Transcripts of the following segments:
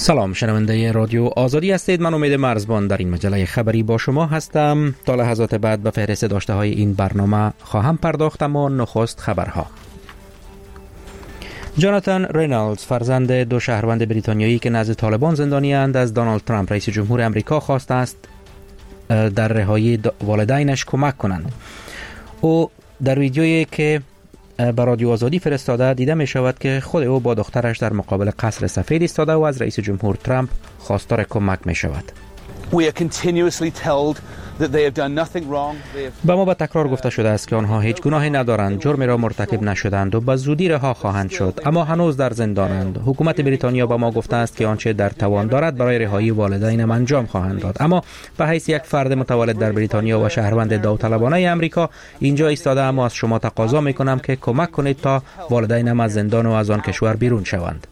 سلام، شنونده رادیو آزادی هستید. من امید مرزبان در این مجله خبری با شما هستم. تا لحظات بعد به فهرست داشته های این برنامه خواهم پرداخت، اما نخست خبرها. جاناتان رینالدز، فرزند دو شهروند بریتانیایی که نزد طالبان زندانی اند، از دونالد ترامپ رئیس جمهور امریکا خواسته است در رهایی والدینش کمک کنند. او در ویدیویی که به رادیو آزادی فرستاده دیده می شود که خود او با دخترش در مقابل قصر سفید ایستاده و از رئیس جمهور ترامپ خواستار کمک می شود. به ما به تکرار گفته شده است که آنها هیچ گناهی ندارند، جرمی را مرتکب نشدند و به زودی رها خواهند شد، اما هنوز در زندانند. حکومت بریتانیا به ما گفته است که آنچه در توان دارد برای رهایی والدینم انجام خواهند داد، اما به حیث یک فرد متولد در بریتانیا و شهروند داوطلبانه امریکا اینجا ایستاده، اما از شما تقاضا می کنم که کمک کنید تا والدینم از زندان و از آن کشور بیرون شوند.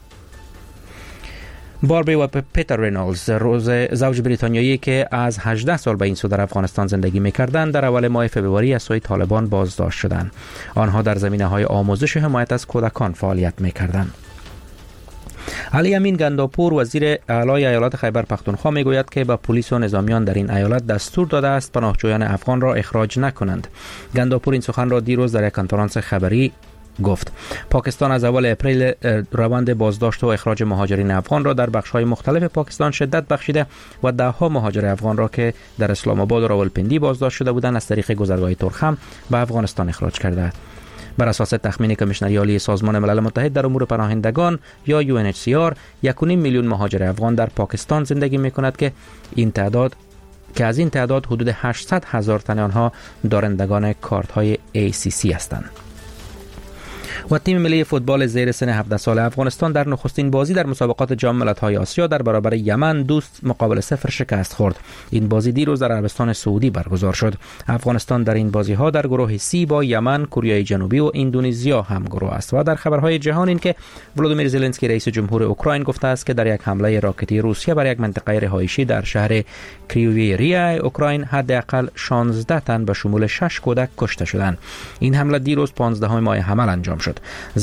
باربی و پیتر رینالدز، زوج بریتانیایی که از 18 سال به این سو در افغانستان زندگی می‌کردند، در اول ماه فوریه از سوی طالبان بازداشت شدند. آنها در زمینه‌های آموزش و حمایت از کودکان فعالیت می‌کردند. علی امین گنداپور، وزیر اعلی ایالات خیبر پختونخوا، میگوید که به پلیس و نظامیان در این ایالت دستور داده است پناهجویان افغان را اخراج نکنند. گنداپور این سخن را دیروز در یک کنفرانس خبری گفت. پاکستان از اول اپریل روند بازداشت و اخراج مهاجرین افغان را در بخش‌های مختلف پاکستان شدت بخشیده و ده‌ها مهاجر افغان را که در اسلام آباد و راولپنڈی بازداشت شده بودند از طریق گذرگاه ترخم به افغانستان اخراج کرده. بر اساس تخمین کمیشنری عالی سازمان ملل متحد در امور پناهندگان یا UNHCR، 1.5 میلیون مهاجر افغان در پاکستان زندگی می‌کند که از این تعداد حدود 800,000 تن آنها دارندگان کارت‌های ACC هستند. و تیم ملی فوتبال زیر سن 17 سال افغانستان در نخستین بازی در مسابقات جام ملت‌های آسیا در برابر یمن دوست مقابل 0 شکست خورد. این بازی دیروز در عربستان سعودی برگزار شد. افغانستان در این بازی‌ها در گروه C با یمن، کره جنوبی و اندونزیا هم گروه است. و در خبرهای جهان این که ولودیمیر زلنسکی رئیس جمهور اوکراین گفته است که در یک حمله راکتی روسیه بر یک منطقه رهایشی در شهر کریویه اوکراین حداقل 16 تن به شمول 6 کودک کشته شدند. این حمله دیروز 15 ماه حمل انجام شد.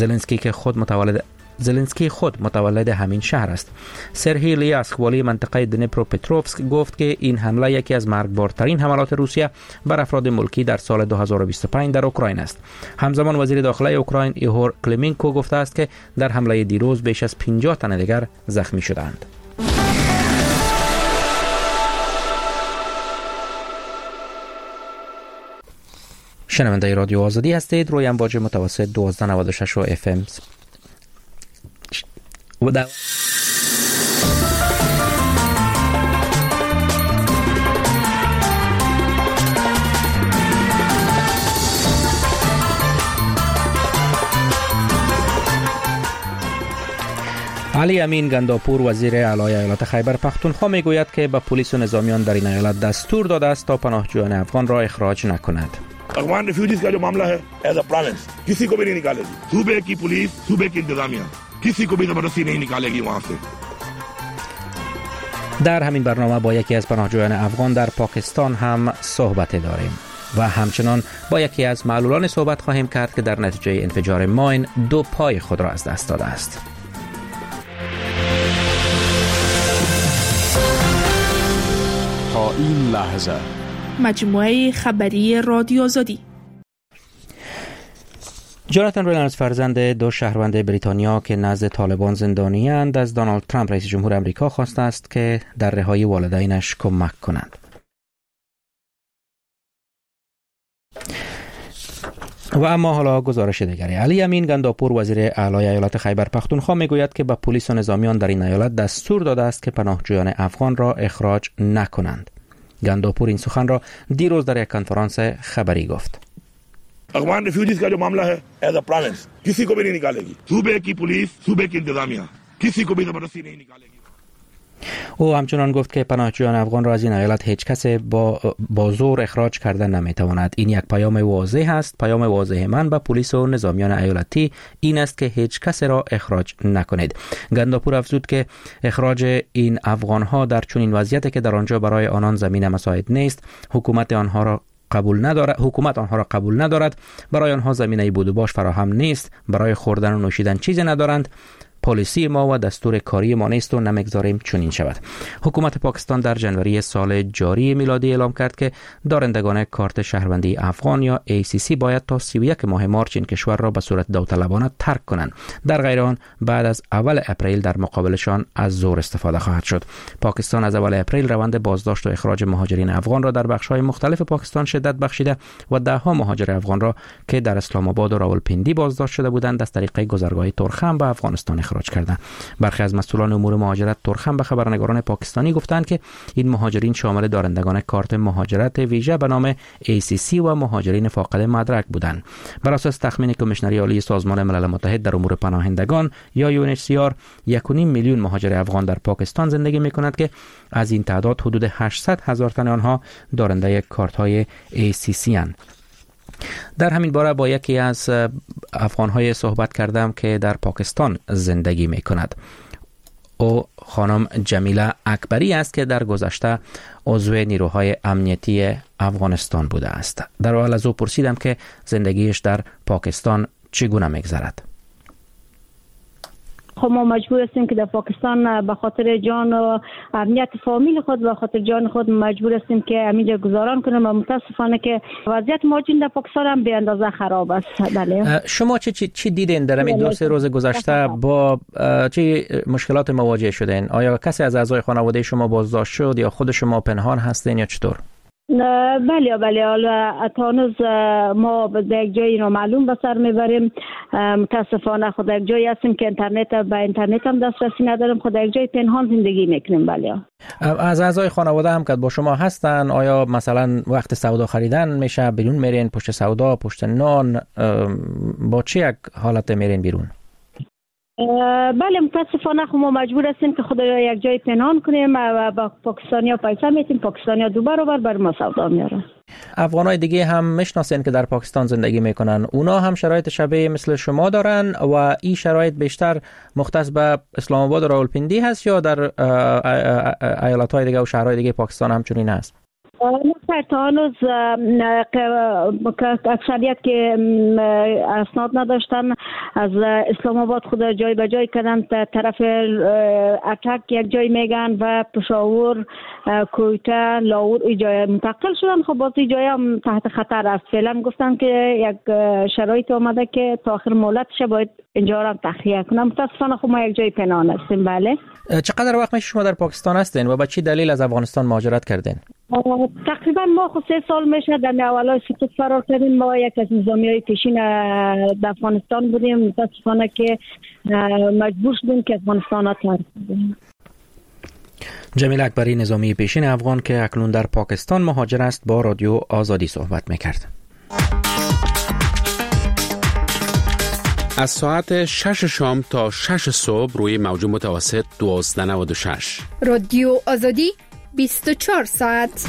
زلنسکی خود متولد همین شهر است. سرهی لیاسک، والی منطقه دنیپروپتروفسک، گفت که این حمله یکی از مرگبارترین حملات روسیه بر افراد ملکی در سال 2025 در اوکراین است. همزمان وزیر داخلی اوکراین ایهور کلمینکو گفته است که در حمله دیروز بیش از 50 تن دیگر زخمی شدند. شنونده رادیو آزادی هستید. روی امواج متوسط 1296 و FM علی امین گنداپور، وزیر اعلی ایالات خیبر پختونخوا، میگوید که به پلیس و نظامیان در این ایالت دستور داده است تا پناهجویان افغان را اخراج نکند. افغان ریفیوجیز کا جو معاملہ ہے ایز اے پروونس کسی کو بھی نہیں نکالے گی. صوبے کی پولیس، صوبے کی انتظامیہ کسی کو بھی زبردستی نہیں نکالے گی وہاں سے. در همین برنامه با یکی از پناهجویان افغان در پاکستان هم صحبت داریم و همچنان با یکی از معلولان صحبت خواهیم کرد که در نتیجه انفجار ماین 2 پای خود را از دست داده است. تا این لحظه مجموعه خبری رادیو آزادی. جاناتان رینالدز، فرزند دو شهروند بریتانیا که نزد طالبان زندانی اند، از دونالد ترامپ رئیس جمهور امریکا خواسته است که در رهایی والدینش کمک کنند. و اما حالا گزارش دیگری. علی امین گنداپور، وزیر اعلی ایالات خیبر پختونخوا، میگوید که به پلیس و نظامیان در این ایالت دستور داده است که پناهجویان افغان را اخراج نکنند. گنداپور این سخن را دیروز در یک کنفرانس خبری گفت. افغان ریفیوجیز کا جو معاملہ ہے ایز اے پروونس کسی کو بھی نہیں نکالے گی. صوبے کی پولیس، صوبے کی انتظامیہ کسی کو بھی زبردستی نہیں نکالے گی. او همچنان گفت که پناهجویان افغان را از این ایالت هیچ کس با زور اخراج کردن نمیتواند. این یک پیام واضح است. پیام واضح من به پلیس و نظامیان ایالتی این است که هیچ کس را اخراج نکنید. گنداپور افزود که اخراج این افغان ها در چنین وضعیتی که در آنجا برای آنان زمین مساعد نیست، حکومت آنها را قبول ندارد، برای آنها زمینه بود و باش فراهم نیست، برای خوردن و نوشیدن چیزی ندارند، پالیسی ما و دستور کاری ما نیست و نمیگذاریم چنین شود. حکومت پاکستان در جنوری سال جاری میلادی اعلام کرد که دارندگان کارت شهروندی افغان یا ACC باید تا 31 ماه مارچ این کشور را به صورت داوطلبانه ترک کنند. در غیر آن بعد از اول اپریل در مقابلشان از زور استفاده خواهد شد. پاکستان از اول اپریل روند بازداشت و اخراج مهاجرین افغان را در بخش‌های مختلف پاکستان شدت بخشیده و ده‌ها مهاجر افغان را که در اسلام آباد و راولپنڈی بازداشت شده بودند از طریق گذرگاه ترخم به افغانستان اخراج کردند. برخی از مسئولان امور مهاجرت ترخم به خبرنگاران پاکستانی گفتند که این مهاجرین شامل دارندگان کارت مهاجرت ویژه به نام ACC و مهاجرین فاقد مدرک بودند. بر اساس تخمین کمیشنری عالی سازمان ملل متحد در امور پناهندگان یا UNHCR 1.5 میلیون مهاجر افغان در پاکستان زندگی می‌کنند که از این تعداد حدود 800,000 تن آنها دارنده کارت‌های ACC اند. در همین باره با یکی از افغان‌های صحبت کردم که در پاکستان زندگی می‌کند. او خانم جمیله اکبری است که در گذشته عضو نیروهای امنیتی افغانستان بوده است. در حال از او پرسیدم که زندگیش در پاکستان چگونه می‌گذرد. خب ما مجبور هستیم که در پاکستان به خاطر جان و امنیت فامیل خود و خاطر جان خود مجبور هستیم که همینجا گذاران کنیم و متاسفانه که وضعیت مهاجرین در پاکستان هم به اندازه خراب است. بله. شما چی دیدین در همین 2-3 روز گذشته؟ با چه مشکلات مواجه شدین؟ آیا کسی از اعضای خانواده شما بازداشت شد یا خود شما پنهان هستین یا چطور؟ بله حالا تا هنوز ما به یک جایی نامعلوم به سر میبریم. متاسفانه خود یک جایی هستیم که به اینترنت هم دسترسی نداریم. خود یک جای پنهان زندگی میکنیم. بله. از اعضای خانواده هم که با شما هستن، آیا مثلا وقت سودا خریدن میشه بیرون میرین، پشت سودا، پشت نان، با چه یک حالت میرین بیرون؟ بله متاسفانه ما مجبور هستیم که خود یک جای پنهان کنیم و با پاکستانیا پیسه میتیم. پاکستانیا دو برابر بر ما سودا میارن. افغانای دیگه هم میشناسین که در پاکستان زندگی میکنن، اونا هم شرایط شبیه مثل شما دارن و این شرایط بیشتر مختص به اسلام آباد و راولپنڈی هست یا در ایالت‌های دیگه و شهرهای دیگه پاکستان هم چنین هست؟ نه تا هنوز اکثریت که اسناد نداشتن از اسلام آباد خود جای به جای کردن طرف اتک یک جای میگن و پشاور، کویته، لاور ای جای منتقل شدن. خب باز ای جای هم تحت خطر است. فعلا گفتن که یک شرایط آمده که تا آخر مهلتش باید اینجا را تخلیه کنم. متاسفانه خب ما یک جای پنهان هستیم. بله. چقدر وقت میشه شما در پاکستان هستین و با چه دلیل از افغانستان مهاجرت کردین؟ تقریبا ما خود 3 سال میشه در اولای سقوط فرار کردیم. ما یک از نظامیای پیشین در افغانستان بودیم. متاسفانه که مجبور شدیم که افغانستان را ترک کنیم. جمیله اکبری، نظامی پیشین افغان که اکنون در پاکستان مهاجر است، با رادیو آزادی صحبت میکرد. از ساعت 6 شام تا 6 صبح روی موج متوسط 1296. رادیو آزادی 24 ساعت.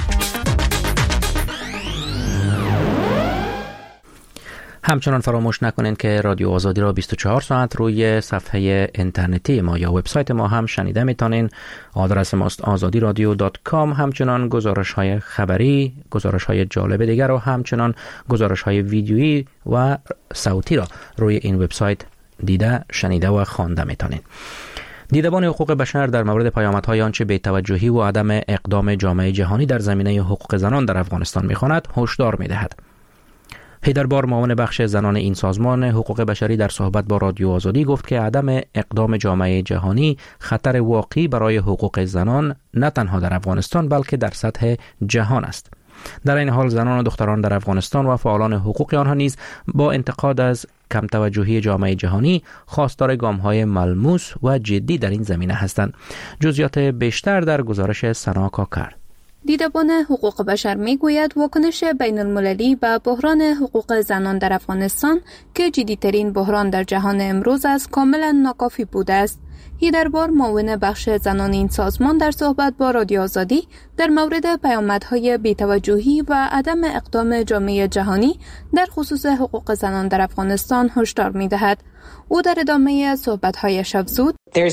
همچنان فراموش نکنین که رادیو آزادی را 24 ساعت روی صفحه اینترنتی ما یا وبسایت ما هم شنیده میتونین. آدرس ماست azadiradio.com. همچنان گزارش‌های خبری، گزارش‌های جالب دیگر و همچنان گزارش‌های ویدیویی و صوتی را روی این وبسایت دیده، شنیده و خوانده میتونین. دیدبان حقوق بشر در مورد پیامدهای آنچه بی‌توجهی و عدم اقدام جامعه جهانی در زمینه حقوق زنان در افغانستان می‌خواند هشدار می‌دهد. حیدربار، معاون بخش زنان این سازمان حقوق بشری، در صحبت با رادیو آزادی گفت که عدم اقدام جامعه جهانی خطر واقعی برای حقوق زنان نه تنها در افغانستان بلکه در سطح جهان است. در این حال زنان و دختران در افغانستان و فعالان حقوق آنها نیز با انتقاد از کم توجهی جامعه جهانی خواستار گام‌های ملموس و جدی در این زمینه هستند. جزئیات بیشتر در گزارش سنا کاکر. دیدبان حقوق بشر میگوید واکنش بین المللی به بحران حقوق زنان در افغانستان که جدی‌ترین بحران در جهان امروز است کاملا ناکافی بوده است. هیدربار معاون بخش زنان این سازمان در صحبت با رادیو آزادی در مورد پیامدهای بی‌توجهی و عدم اقدام جامعه جهانی در خصوص حقوق زنان در افغانستان هشدار می‌دهد. او در ادامه صحبت‌هایش افزود: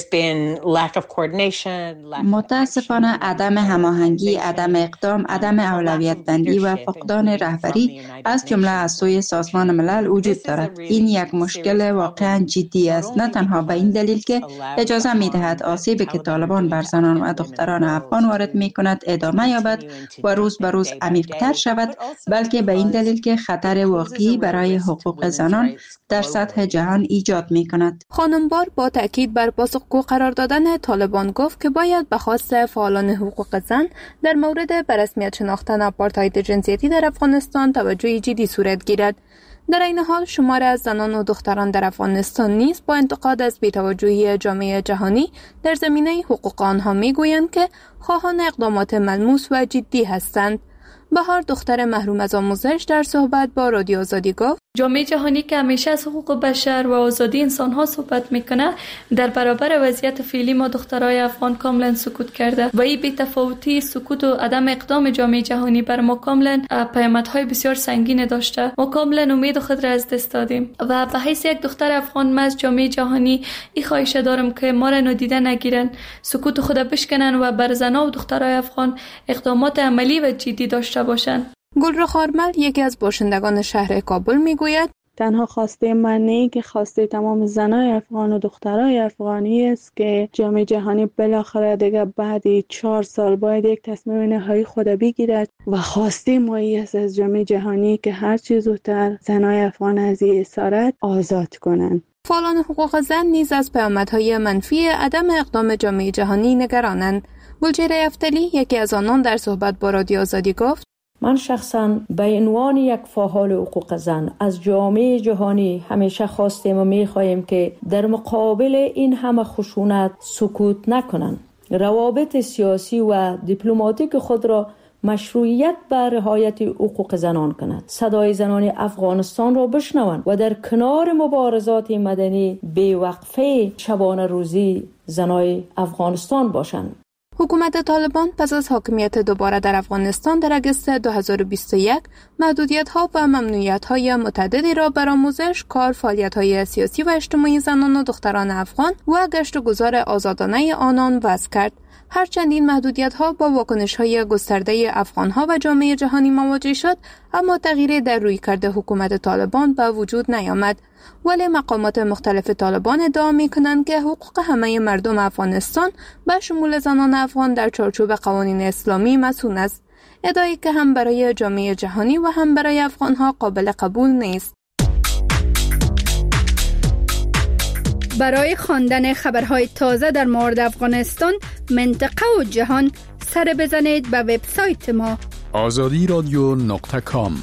متاسفانه عدم هماهنگی، عدم اقدام، عدم اولویت بندی و فقدان رهبری از جمله از سوی سازمان ملل وجود دارد. این یک مشکل واقعا جدی است، نه تنها به این دلیل که اجازه می‌دهد آسیبی که طالبان بر زنان و دختران افغان وارد می‌کند ادامه یابد و روز به روز عمیق‌تر شود، بلکه به این دلیل که خطر واقعی برای حقوق زنان در سطح جهان ایجاد می‌کند. خانم بار با تاکید بر پاسخگو قرار دادن طالبان گفت که باید به خواست فعالان حقوق زن در مورد به رسمیت شناختن آپارتاید جنسیتی در افغانستان توجه جدی صورت گیرد. در این حال شمار از زنان و دختران در افغانستان نیز با انتقاد از بی‌توجهی جامعه جهانی در زمینه حقوق آنها میگویند که خواهان اقدامات ملموس و جدی هستند. بهار دختر محروم از آموزش در صحبت با رادیو آزادی گفت: جامعه جهانی که همیشه از حقوق بشر و آزادی انسان‌ها صحبت میکنه، در برابر وضعیت فعلی ما دخترای افغان کاملا سکوت کرده و این بی‌تفاوتی سکوت و عدم اقدام جامعه جهانی بر ما کاملا پیامدهای بسیار سنگین داشته. ما کاملا امید خود را از دست دادیم و به حیث یک دختر افغان من از جامعه جهانی این خواهش دارم که ما را نادیده نگیرن، سکوت خود بشکنن و بر زنان و دخترای افغان اقدامات عملی و جدی داشته باشند. گلرخ آرمل یکی از باشندگان شهر کابل میگوید: تنها خواسته من نه که خواسته تمام زنای افغان و دخترای افغانی است که جامعه جهانی بالاخره دیگه بعد 4 سال باید یک تصمیم نهایی خود بگیرد و خواسته ما است از جامعه جهانی که هر چه زودتر زنای افغان از این اسارت آزاد کنند. فعالان حقوق زن نیز از پیامدهای منفی عدم اقدام جامعه جهانی نگرانند. گلچهره افتلی یکی از آنان در صحبت با رادیو آزادی گفت: من شخصا به عنوان یک فعال حقوق زن از جامعه جهانی همیشه خواستیم و می‌خواهیم که در مقابل این همه خشونت سکوت نکنند. روابط سیاسی و دیپلماتیک خود را مشروعیت بر رعایت حقوق زنان کند. صدای زنان افغانستان را بشنوند و در کنار مبارزات مدنی بی‌وقفه شبانه روزی زنای افغانستان باشند. حکومت طالبان پس از حاکمیت دوباره در افغانستان در اگست 2021 محدودیت‌ها و ممنوعیت‌های متعددی را بر آموزش، کار، فعالیت‌های سیاسی و اجتماعی زنان و دختران افغان و گشت و گذار آزادانه آنان وضع کرد. هرچند این محدودیت‌ها با واکنش‌های گسترده افغان‌ها و جامعه جهانی مواجه شد، اما تغییری در رویکرد حکومت طالبان به وجود نیامد. ولی مقامات مختلف طالبان ادعا می‌کنند که حقوق همه مردم افغانستان به شمول زنان افغان در چارچوب قوانین اسلامی مصون است. ادعایی که هم برای جامعه جهانی و هم برای افغان‌ها قابل قبول نیست. برای خواندن خبرهای تازه در مورد افغانستان، منطقه و جهان سر بزنید به وبسایت ما azadiradio.com.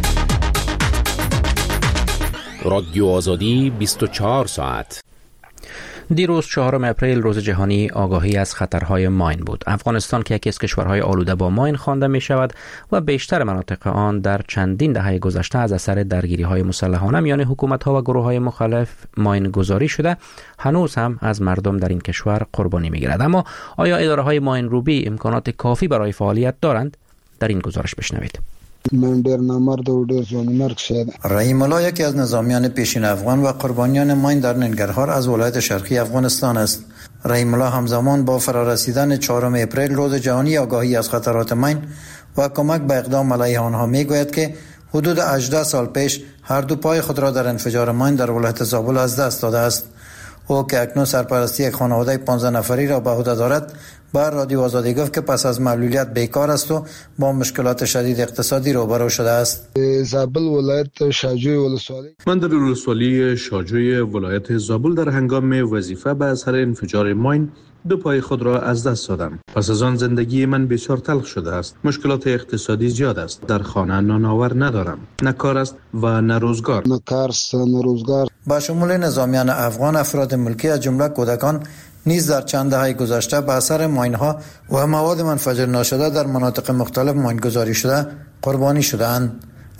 رادیو آزادی 24 ساعت. دیروز 4 اپریل روز جهانی آگاهی از خطرهای ماین بود. افغانستان که یکی از کشورهای آلوده با ماین خوانده می شود و بیشتر مناطق آن در چندین دهه گذشته از اثر درگیری‌های مسلحانه میان حکومت‌ها و گروه‌های مخالف ماین گذاری شده، هنوز هم از مردم در این کشور قربانی می‌گیرد. اما آیا اداره‌های ماین روبی امکانات کافی برای فعالیت دارند؟ در این گزارش بشنوید. من ډیر نامرد و ډیر ځوانمرد شدم. رحیم الله یکی از نظامیان پیشین افغان و قربانیان ماین در ننگرهار از ولایت شرقی افغانستان است. رحیم الله همزمان با فرارسیدن 4 اپریل روز جهانی آگاهی از خطرات ماین و کمک به اقدام علیه آنها میگوید که حدود 18 سال پیش هر دو پای خود را در انفجار ماین در ولایت زابل از دست داده است. او که اکنون سرپرستی یک خانواده 15 نفری را به عهده دارد، بر رادیو آزادی گفت که پس از معلولیت بیکار است و با مشکلات شدید اقتصادی روبرو شده است. زابل ولایت شاجوی ولسوالی. من در ولسوالی شاجوی ولایت زابل در هنگام وظیفه به اثر انفجار ماین 2 پای خود را از دست دادم. پس از آن زندگی من بسیار تلخ شده است. مشکلات اقتصادی زیاد است. در خانه نانآور ندارم. نه کار است و نه روزگار. با شمول نظامیان افغان، افراد ملکی از جمله کودکان نیز در چند دهه گذشته به اثر ماین‌ها و مواد منفجر ناشده در مناطق مختلف ماین‌گذاری شده قربانی شده‌اند.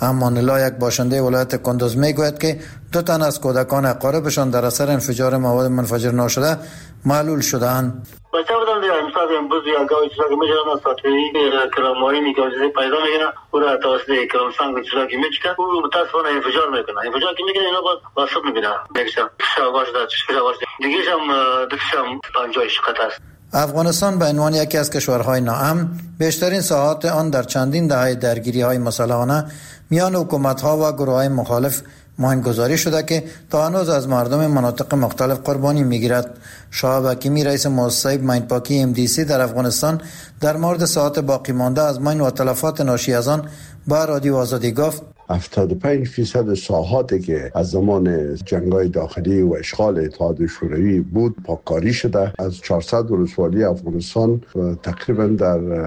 امان الله یک باشنده ولایت کندوز میگوید که 2 تن از کودکان اقاربشان در اثر انفجار مواد منفجر ناشده معلول شدند. بچه بودم دیگه امسال امروز یا گاوی چیزا که میشدن از ساتوی کرامایی که وجزه پیدا میگنه او را توسط کرامسانگ چیزا که میچکن او متاسفانه انفجار میکنه. انفجار که میکنه اینا با صبح میبینه دیگشم شواش داد شواش دیگهشم دکشم 50 شقت است. افغانستان به عنوان یکی از کشورهای ناامن بیشترین ساعات آن در چندین دهه درگیری‌های مسلحانه میان حکومت‌ها و گروه‌های مخالف ماینگذاری شده که تا هنوز از مردم مناطق مختلف قربانی میگیرد. شهاب حکیمی رئیس مؤسسه ماینپاکی MDC در افغانستان در مورد ساعات باقی مانده از ماین و تلفات ناشی از آن با رادیو آزادی گفت 75% ساحاتی که از زمان جنگ‌های داخلی و اشغال اتحاد شوروی بود پاککاری شده. از 400 ولسوالی افغانستان تقریبا در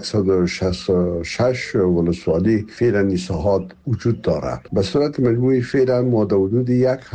166 ولسوالی فعلا این ساحات وجود دارد. به صورت مجموعی فعلا ما حدود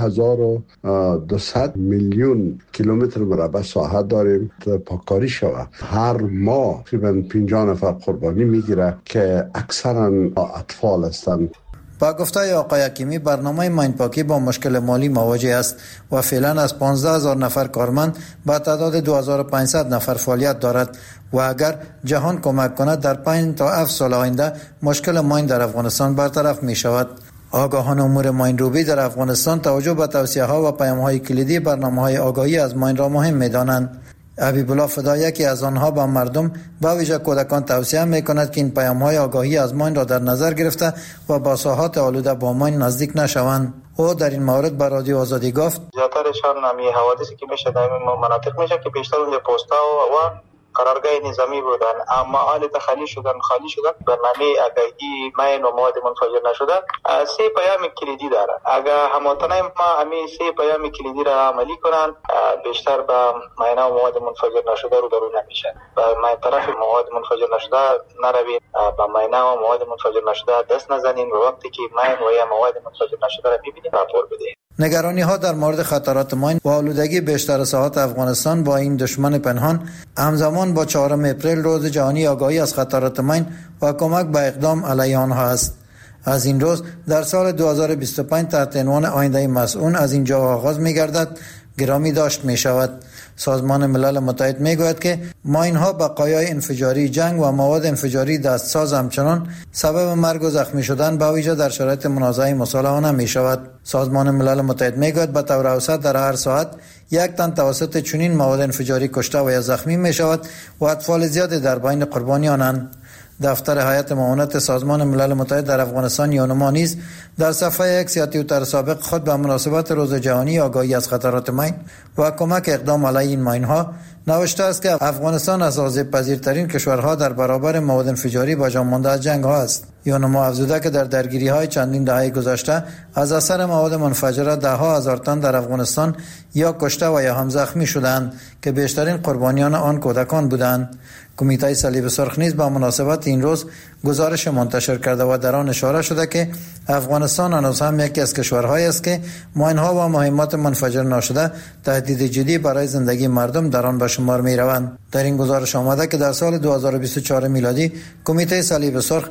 1200 میلیون کیلومتر مربع ساحت داریم پاککاری شود. هر ماه تقریبا 50 نفر قربانی میگیره که اکثرا اطفال هستند. با گفته آقای حکیمی برنامه ماینپاکی با مشکل مالی مواجه است و فعلا از 15,000 نفر کارمند با تعداد 2500 نفر فعالیت دارد و اگر جهان کمک کند در 5 تا 7 سال آینده مشکل ماین در افغانستان برطرف می شود. آگاهان امور ماین روبی در افغانستان توجه به توصیه ها و پیام های کلیدی برنامه های آگاهی از ماین را مهم می دانند. حبیب الله فدا یکی از آنها با مردم با ویژه کودکان توصیه می‌کند که این پیام‌های آگاهی از ماین را در نظر گرفته و با ساحات آلوده با ماین نزدیک نشوند. او در این مورد با رادیو آزادی گفت زیاترشان نمی حوادثی که میشه در این مناطق میشه که بیشتر اونجا پستا و قرارگاه نظامی بودن، اما حال خالی شدن برنامه آگاهی ماین و مواد منفجر نشده 3 پیام کلیدی داره. اگر هموطنان ما همین 3 پیام کلیدی را عملی کنن بیشتر به ماین و مواد منفجر نشده روبرو نمیشن و ما طرف مواد منفجر نشده نرویم به ماین و مواد منفجر نشده دست نزنین و وقتی که ماین و یا مواد منفجر نشده را ببینیم راپور بدهیم. نگرانی ها در مورد خطرات ماین و آلودگی بیشتر ساحات افغانستان با این دشمن پنهان همزمان با 4 اپریل روز جهانی آگاهی از خطرات ماین و کمک به اقدام علیه آنها است. از این روز در سال 2025 تحت عنوان آینده مسئول از اینجا آغاز می گردد گرامی داشت می شود. سازمان ملل متحد می گوید که ماین ها بقایای انفجاری جنگ و مواد انفجاری دستساز همچنان سبب مرگ و زخمی شدن با ویژه در شرایط منازعه مصالحانه می شود. سازمان ملل متحد می گوید به طور اوسط در هر ساعت 1 تن توسط چنین مواد انفجاری کشته و یا زخمی می شود و اطفال زیادی در بین قربانیانند. دفتر هیئت معاونت سازمان ملل متحد در افغانستان یونما نیز در صفحه اکس یا توییتر سابق خود به مناسبت روز جهانی آگاهی از خطرات ماین و کمک اقدام علیه این ماین ها نوشته است که افغانستان از آسیب پذیرترین کشورها در برابر مواد انفجاری با جان مانده از جنگ ها است. یونما افزوده که در درگیری های چندین دهه گذشته از اثر مواد منفجره 10,000 تن در افغانستان یا کشته و یا هم زخمی شدند که بیشترین قربانیان آن کودکان بودند. کمیته صلیب سرخ نیز با مناسبت این روز گزارش منتشر کرده و در آن اشاره شده که افغانستان هنوز هم یکی از کشورهایی است که ماین‌ها و مهمات منفجر ناشده تهدید جدی برای زندگی مردم در آن به شمار می‌روند. در این گزارش آمده که در سال 2024 میلادی کمیته صلیب سرخ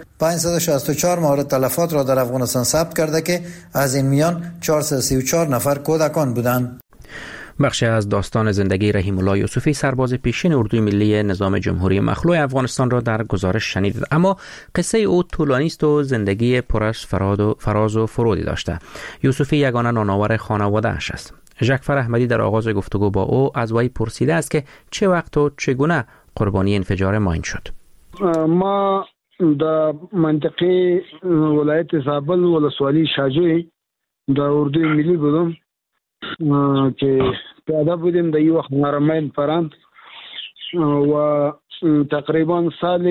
564 مورد تلفات را در افغانستان ثبت کرده که از این میان 434 نفر کودکان بودند. بخشی از داستان زندگی رحیم الله یوسفی سرباز پیشین اردوی ملی نظام جمهوری مخلوع افغانستان را در گزارش شنیدید، اما قصه او طولانی است و زندگی پر از فراز و فرودی داشته. یوسفی یگانه نانآور خانواده اش است. ژکفر احمدی در آغاز گفتگو با او از وی پرسیده است که چه وقت و چگونه قربانی انفجار ماین شد. ما در منطقه ولایت زابل ولسوالی شاجوی در اردوی ملی بودم که پیاده بودیم. در این وقت مین پراند و تقریبا سال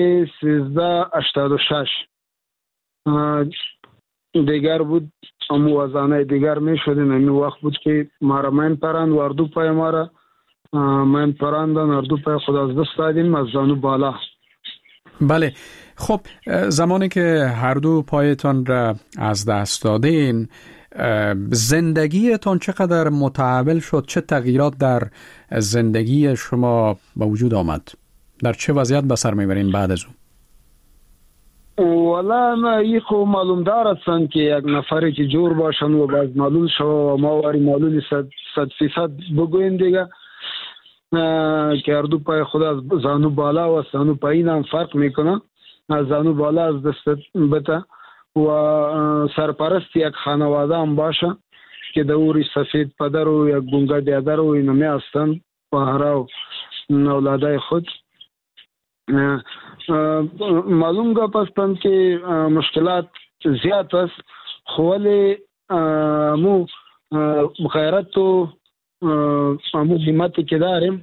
1386 دیگر بود، امو وزانه دیگر می شدیم. این وقت بود که مین پراند و اردو پای ما را مین پراندن، اردو پای خود از دست دادیم از زانو بالا. بله، خب زمانی که هر دو پایتان را از دست دادین زندگیتان چقدر متحول شد؟ چه تغییرات در زندگی شما به وجود آمد؟ در چه وضعیت به سر میبرین بعد از اون؟ والا ما خو معلوم دارد که یک نفری که جور باشن و باز معلول شو و ما واری معلولی 100% بگوین دیگه که هر دو پای خود از زانو بالا و زانو پایین هم فرق میکنه. از زانو بالا از دست بته و سرپرست یک خانواده هم باشه که دوری سفید پدر و یک گونگا دیادر و اینمی هستن پهرا و اولادای خود. معلوم گپ هستند که مشکلات زیاد است خو ولی مو غیرت و مو همتی که داریم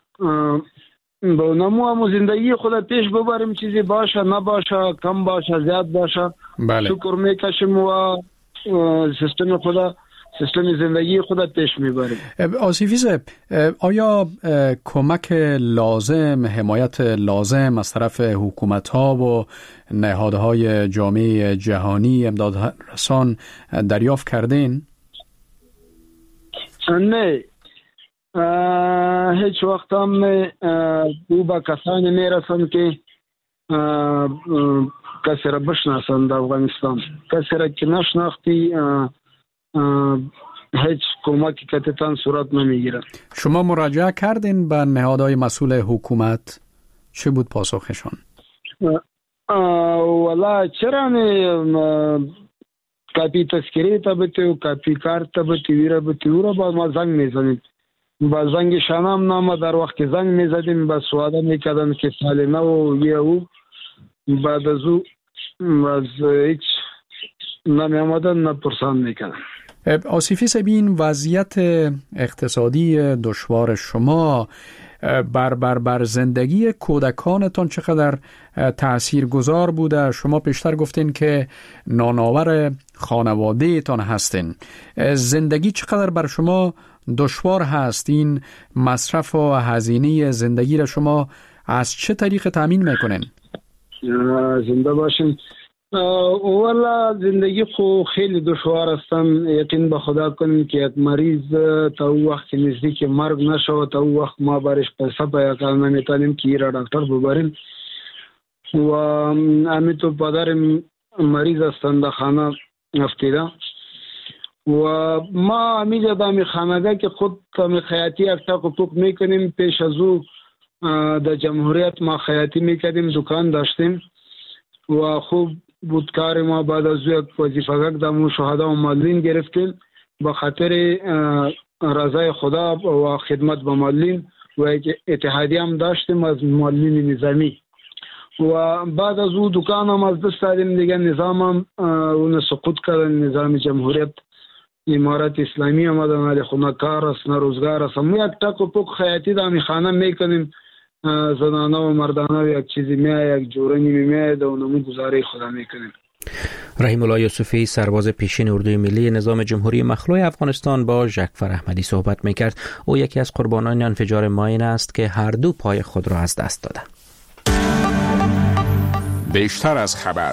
نمو زندگی خود پیش ببریم، چیزی باشه نباشه کم باشه زیاد باشه شکر میکشیم و سیستم خدا سیستم زندگی خود پیش میبریم. آصفی صاحب آیا کمک لازم، حمایت لازم از طرف حکومت ها و نهادهای جامعه جهانی امداد رسان دریافت کردین؟ نه هیچ وقت هم او با کسانی میرسن که کسی را بشناسن در افغانستان. کسی را که نشناختی هیچ کمکی کتتان صورت نمیگیره. شما مراجعه کردین به نهادهای مسئول حکومت؟ چه بود پاسخشون؟ والا چرا کپی تذکری تبتی و کپی کارت تبتی ویره بتی او را با ما زنگ میزنیم. با زنگ شانم نامه در وقت که زنگ میزدیم با سواده میکردن که سالینه و یه او بعد از او از هیچ نمی آمدن نپرسان میکردن. آصفی صاحب این وضعیت اقتصادی دشوار شما بر زندگی کودکانتان چقدر تأثیر گذار بوده؟ شما پیشتر گفتین که نانآور خانواده تان هستین. زندگی چقدر بر شما دشوار هست؟ این مصرف و هزینه زندگی را شما از چه طریق تامین میکنین؟ زنده باشین. والا زندگی خو خیلی دشوار هستن. یقین به خدا کنیم که یک مریض تا او وقت که نزدیک مرگ نشود تا او وقت ما برش پیسه پیدا کنیم نمیتونیم که را دکتر ببریم و امی تو پدر مریض هستن در خانه افتیده و ما امیجا دامی خانگاه که خود تامی خیاطی اکتا حقوق میکنیم. پیش از او در جمهوریت ما خیاطی میکردیم، دکان داشتیم و خوب بود کار ما. بعد از یک وظیفه‌گک دمو شهدا و معلم گرفتیم با خاطر رضای خدا و خدمت به معلم و اتحادیه هم داشتیم از معلم نظامی و بعد از او دکان هم از دست دادیم دیگه. نظام هم اون سقوط کردن، نظام جمهوریت امارت اسلامی آمدن علی خونه کار است نه روزگار است. ما یک تک و پک خیاطی دامی خانه میکنیم، زنانه و مردانه و یک چیزی میاد یک جورنی میاد و اونمون گزاره خدا میکنیم. رحیم الله یوسفی سرباز پیشین اردوی ملی نظام جمهوری مخلوع افغانستان با ژکفر احمدی صحبت میکرد. او یکی از قربانان انفجار ماین است که هر دو پای خود را از دست دادند. بیشتر از خبر.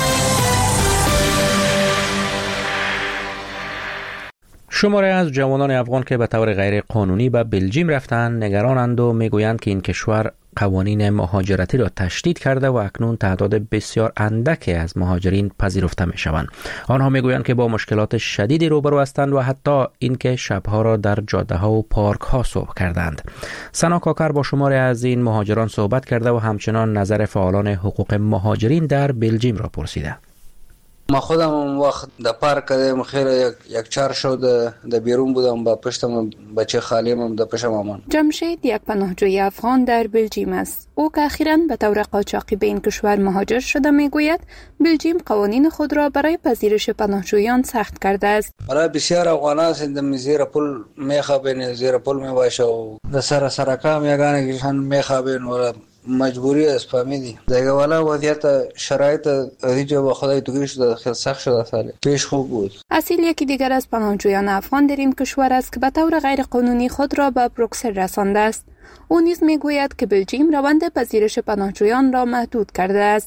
شماره از جوانان افغان که به طور غیر قانونی به بلژیم رفتند نگرانند و میگویند که این کشور قوانین مهاجرتی را تشدید کرده و اکنون تعداد بسیار اندکی از مهاجرین پذیرفته میشوند. آنها میگویند که با مشکلات شدیدی روبرو هستند و حتی اینکه شبها را در جاده ها و پارک ها صبح کردند. سنا کاکر با شماره از این مهاجران صحبت کرده و همچنان نظر فعالان حقوق مهاجرین در بلژیم را پرسیده. ما خودم اون وقت در پارک کردم خیر یک چهار شو در بیرون بودم با پشتم بچه خالیم در پشتم آمان. جمشید یک پناهجوی افغان در بلژیم است. او که اخیراً به طور قاچاقی به این کشور مهاجر شده میگوید بلژیم قوانین خود را برای پذیرش پناهجویان سخت کرده است. برای بسیار افغانان سندم زیر پل میخوابین، زیر پل میباشه و در سر کام یگانه کشان میخوابین و مجبوری است فهمیدی. دیگه والا وضعیت شرایط ریجا با خدای توگیر شده خیلی سخت شده سالی. پیش خوب بود. اصیل یکی دیگر از پناهجویان افغان در این کشور است که به طور غیر قانونی خود را به بروکسل رسانده است. او نیز میگوید که بلژیم روند پذیرش پناهجویان را محدود کرده است.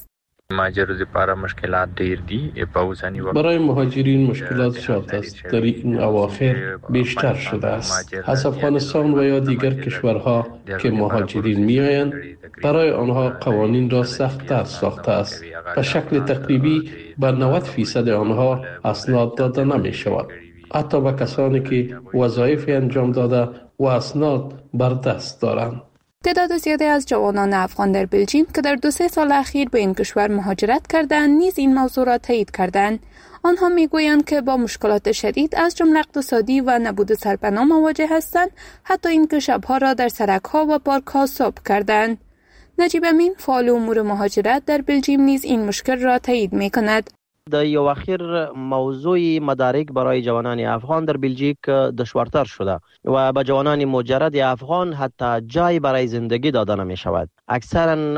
مهاجر لپاره مشکلات ډیر دي په اوسنی وخت. برای مهاجرین مشکلات زیاد است. در این اواخر بیشتر شده است. از افغانستان و یا دیگر کشورها که مهاجرین میآیند برای آنها قوانین را سخت‌تر ساخته است. به شکل تقریبی به 90% آنها اسناد داده نمی شود. حتی به کسانی که وظایف انجام داده و اسناد بر دست دارند. تعداد زیادی از جوانان افغان در بلژیم که در 2-3 سال اخیر به این کشور مهاجرت کردند نیز این موضوع را تایید کردند. آنها میگویند که با مشکلات شدید از جمله اقتصادی و نبود سرپناه مواجه هستند، حتی اینکه شبها را در سرک‌ها و پارک‌ها صبح کردند. نجیب امین فعال امور مهاجرت در بلژیم نیز این مشکل را تایید می‌کند. در یو اخیر موضوع مدارک برای جوانان افغان در بلژیک دشوارتر شده و به جوانان مجرد افغان حتی جای برای زندگی داده نمی شود. اکثرا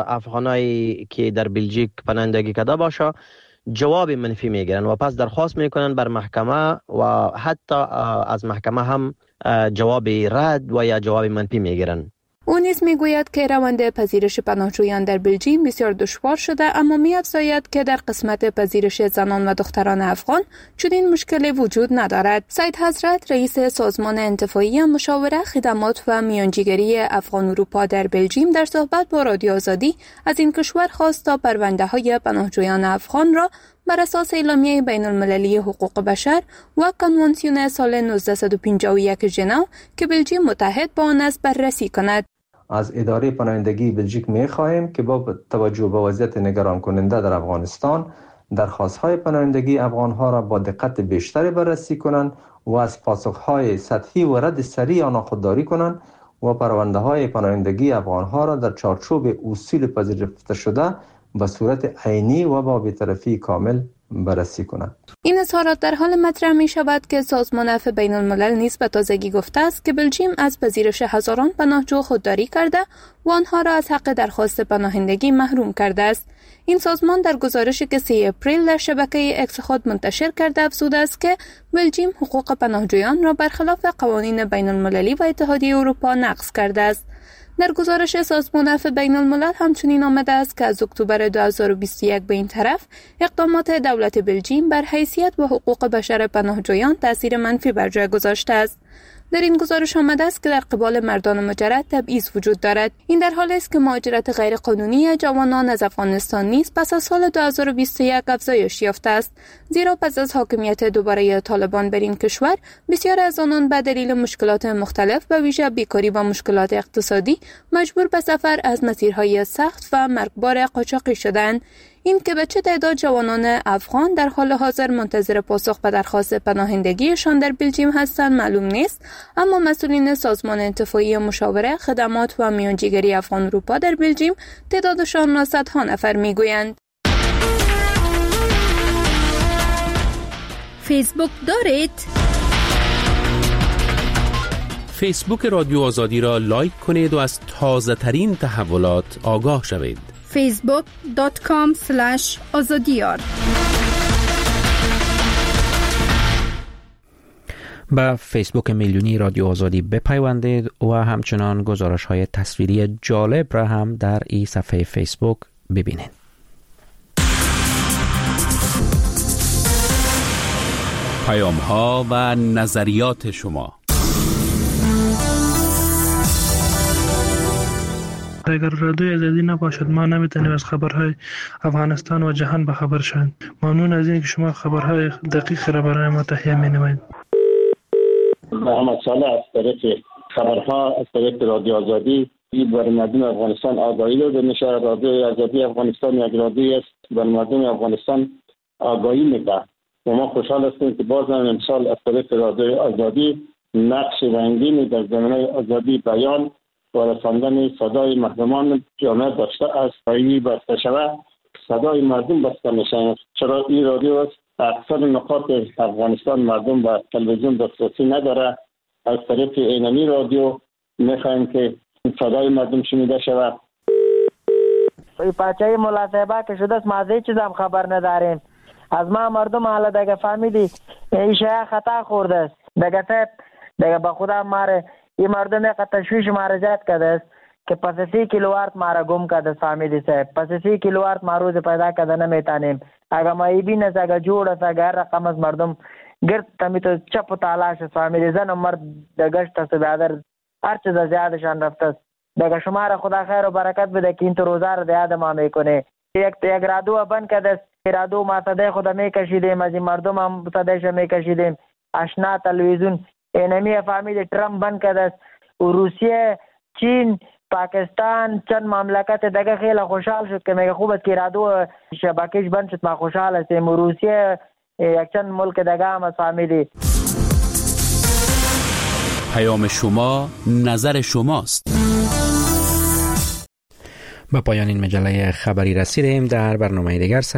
افغانایی که در بلژیک پناهندگی کرده باشه جواب منفی میگیرن و پس درخواست میکنن بر محکمه و حتی از محکمه هم جواب رد و یا جواب منفی میگیرن. او نیز میگوید که روند پذیرش پناهجویان در بلژیم بسیار دشوار شده، اما می‌افزاید که در قسمت پذیرش زنان و دختران افغان چنین مشکلی وجود ندارد. سید حضرت رئیس سازمان انتفاعی مشاوره خدمات و میانجیگری افغان اروپا در بلژیم در صحبت با رادیو آزادی از این کشور خواست تا پرونده‌های پناهجویان افغان را بر اساس اعلامیه بین المللی حقوق بشر و کنوانسیون سال 1951 ژنو که بلژیم متحد با آن است بررسی کند. از اداره پناهندگی بلژیک می‌خواهیم که با توجه به وضعیت نگران کننده در افغانستان درخواست‌های پناهندگی افغان‌ها را با دقت بیشتری بررسی کنند و از پاسخ‌های سطحی و رد سریع آنها خودداری کنند و پرونده‌های پناهندگی افغان‌ها را در چارچوب اصول پذیرفته شده به صورت عینی و با بی‌طرفی کامل بررسی کنند. این اظهارات در حال مطرح می شود که سازمان عفو بین الملل نیز به تازگی گفته است که بلژیم از پذیرش هزاران پناهجو خودداری کرده و آنها را از حق درخواست پناهندگی محروم کرده است. این سازمان در گزارشی که 3 اپریل در شبکه اکس خود منتشر کرده افزوده است که بلژیم حقوق پناهجویان را برخلاف قوانین بین المللی و اتحادیه اروپا نقض کرده است. در گزارش سازمان عفو بین الملل همچنین آمده است که از اکتبر 2021 به این طرف اقدامات دولت بلژیم بر حیثیت و حقوق بشر پناهجویان تأثیر منفی بر جای گذاشته است. در این گزارش آمده است که در قبال مردان مجرد تبعیض وجود دارد. این در حالی است که مهاجرت غیرقانونی جوانان از افغانستان نیز پس از سال 2021 افزایش یافته است، زیرا پس از حاکمیت دوباره طالبان بر این کشور بسیار از آنان به دلیل مشکلات مختلف به ویژه بیکاری و مشکلات اقتصادی مجبور به سفر از مسیرهای سخت و مرگبار قاچاقی شدند. این که به چه تعداد جوانان افغان در حال حاضر منتظر پاسخ به درخواست پناهندگیشان در بلژیم هستند معلوم نیست، اما مسئولین سازمان انتفاعی مشاوره خدمات و میانجیگری افغان اروپا در بلژیم تعدادشان را صدها نفر میگویند. فیسبوک دارید؟ فیسبوک رادیو آزادی را لایک کنید و از تازه ترین تحولات آگاه شوید. facebook.com/azadiyar به فیسبوک میلیونی رادیو آزادی بپیوندید و همچنان گزارش های تصویری جالب را هم در این صفحه فیسبوک ببینید. پیام ها و نظریات شما. اگر رادیو آزادی نباشد ما نمیتونیم از خبرهای افغانستان و جهان به خبر شویم. ممنون از اینکه شما خبرهای دقیق را برای ما تهیه می‌نمایید. محمد صالح از طریق خبرها از طریق رادیو آزادی برای مردم افغانستان آگاهی داده میشه. رادیو آزادی افغانستان یک رادیو است برای مردم افغانستان آگاهی میده و ما خوشحال هستیم که باز هم امسال از طریق رادیو آزادی نقش رنگینی در زمینه آزادی بیان و رساندن صدای مردمان جامعه داشته است. این بسته شود صدای مردم بسته میشه، چرا این رادیو است اکثر نقاط افغانستان مردم با تلویزیون دسترسی نداره. از طریق اینمی رادیو میخوایم که صدای مردم شنیده شود. پاچه ملاصحبه که شده است ما از هیچ چیز هم خبر نداریم. از ما مردم حالا دیگه فهمیدی این شیعه خطا خورده است. دیگه به خدا ماره این مردم یک تشویش ماره زیاد کرده است که پس 30 کیلووات ما را گم کرده فامیلی صاحب، پس 30 کیلووات ما روز پیدا کرده نمیتانیم. اگر ما ایبین است، اگر جوڑ است، اگر رقم از مردم گرد تمی تو چپ و تالاش است فامیلی، زن و مرد دگشت است، بیادر هر چیز زیادشان رفته است. دیگه شما را خدا خیر و برکت بده که این تو روزه را دیاد ما میکنه. یک رادیو بند کرده است، رادیو ما صدای خدا میکشیدیم، از این مردم هم صدایش میکشیدیم. اشنا تلویزیون اینمی فامیلی ترامپ بند کرده است. روسیه، چین، پاکستان چند مملکت دیگه خیلی خوشحال شد که میگه خوب است که رادیو شبکه‌اش بند شد، ما خوشحال هستیم. روسیه یک چند ملک دیگه هم از فامیلی. پیام شما نظر شماست. به پایان این مجله خبری رسیدیم. در برنامه دیگر